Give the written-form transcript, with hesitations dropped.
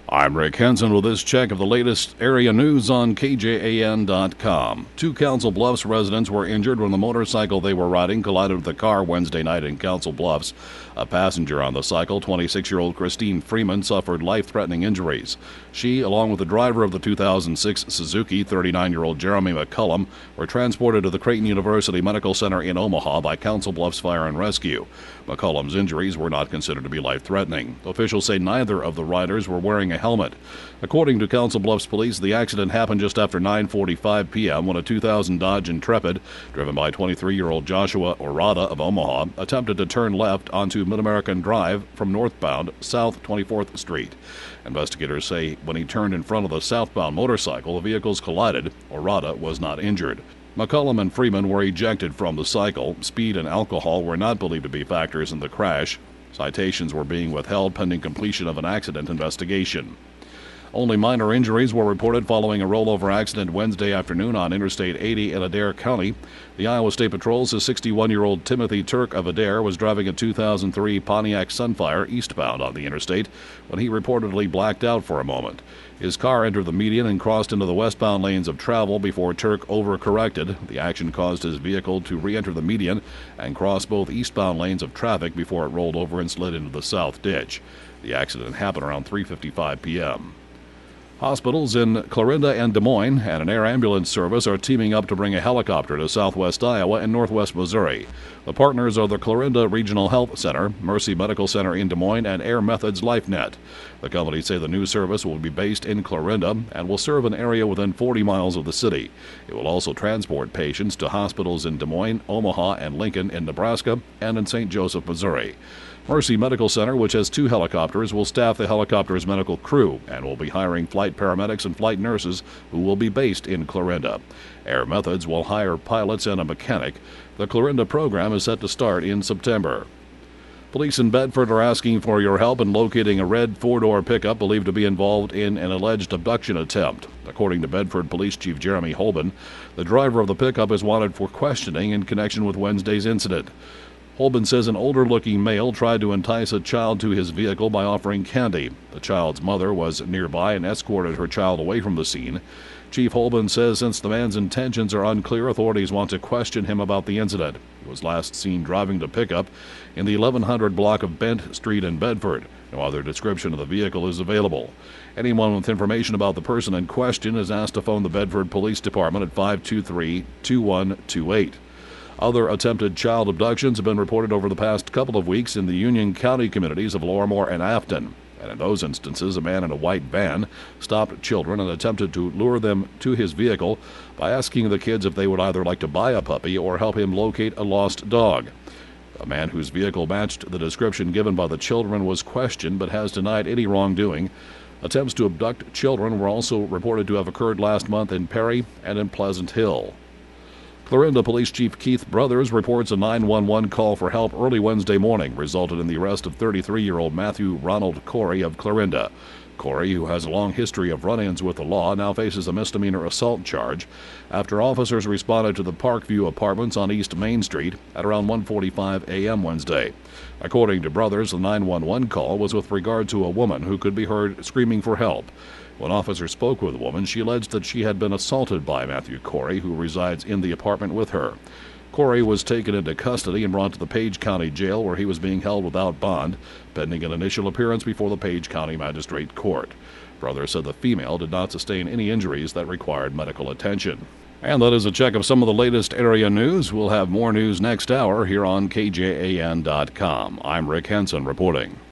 I'm Rick Henson with this check of the latest area news on KJAN.com. Two Council Bluffs residents were injured when the motorcycle they were riding collided with a car Wednesday night in Council Bluffs. A passenger on the cycle, 26-year-old Christine Freeman, suffered life-threatening injuries. She, along with the driver of the 2006 Suzuki, 39-year-old Jeremy McCullum, were transported to the Creighton University Medical Center in Omaha by Council Bluffs Fire and Rescue. McCullum's injuries were not considered to be life-threatening. Officials say neither of the riders were wearing a helmet. According to Council Bluffs Police, the accident happened just after 9:45 p.m. when a 2000 Dodge Intrepid, driven by 23-year-old Joshua Orada of Omaha, attempted to turn left onto Mid-American Drive from northbound South 24th Street. Investigators say when he turned in front of the southbound motorcycle, the vehicles collided. Orada was not injured. McCullum and Freeman were ejected from the cycle. Speed and alcohol were not believed to be factors in the crash. Citations were being withheld pending completion of an accident investigation. Only minor injuries were reported following a rollover accident Wednesday afternoon on Interstate 80 in Adair County. The Iowa State Patrol's 61-year-old Timothy Turk of Adair was driving a 2003 Pontiac Sunfire eastbound on the interstate when he reportedly blacked out for a moment. His car entered the median and crossed into the westbound lanes of travel before Turk overcorrected. The action caused his vehicle to re-enter the median and cross both eastbound lanes of traffic before it rolled over and slid into the south ditch. The accident happened around 3:55 p.m. Hospitals in Clarinda and Des Moines and an air ambulance service are teaming up to bring a helicopter to southwest Iowa and northwest Missouri. The partners are the Clarinda Regional Health Center, Mercy Medical Center in Des Moines, and Air Methods LifeNet. The companies say the new service will be based in Clarinda and will serve an area within 40 miles of the city. It will also transport patients to hospitals in Des Moines, Omaha, and Lincoln in Nebraska and in St. Joseph, Missouri. Mercy Medical Center, which has 2 helicopters, will staff the helicopter's medical crew and will be hiring flight paramedics and flight nurses who will be based in Clarinda. Air Methods will hire pilots and a mechanic. The Clarinda program is set to start in September. Police in Bedford are asking for your help in locating a red 4-door pickup believed to be involved in an alleged abduction attempt. According to Bedford Police Chief Jeremy Holben, the driver of the pickup is wanted for questioning in connection with Wednesday's incident. Holben says an older-looking male tried to entice a child to his vehicle by offering candy. The child's mother was nearby and escorted her child away from the scene. Chief Holben says since the man's intentions are unclear, authorities want to question him about the incident. He was last seen driving the pickup in the 1100 block of Bent Street in Bedford. No other description of the vehicle is available. Anyone with information about the person in question is asked to phone the Bedford Police Department at 523-2128. Other attempted child abductions have been reported over the past couple of weeks in the Union County communities of Lorimor and Afton. And in those instances, a man in a white van stopped children and attempted to lure them to his vehicle by asking the kids if they would either like to buy a puppy or help him locate a lost dog. A man whose vehicle matched the description given by the children was questioned but has denied any wrongdoing. Attempts to abduct children were also reported to have occurred last month in Perry and in Pleasant Hill. Clarinda Police Chief Keith Brothers reports a 911 call for help early Wednesday morning resulted in the arrest of 33-year-old Matthew Ronald Corey of Clarinda. Corey, who has a long history of run-ins with the law, now faces a misdemeanor assault charge after officers responded to the Parkview Apartments on East Main Street at around 1:45 a.m. Wednesday. According to Brothers, the 911 call was with regard to a woman who could be heard screaming for help. When officers spoke with the woman, she alleged that she had been assaulted by Matthew Corey, who resides in the apartment with her. Corey was taken into custody and brought to the Page County Jail, where he was being held without bond, pending an initial appearance before the Page County Magistrate Court. Brothers said the female did not sustain any injuries that required medical attention. And that is a check of some of the latest area news. We'll have more news next hour here on KJAN.com. I'm Rick Henson reporting.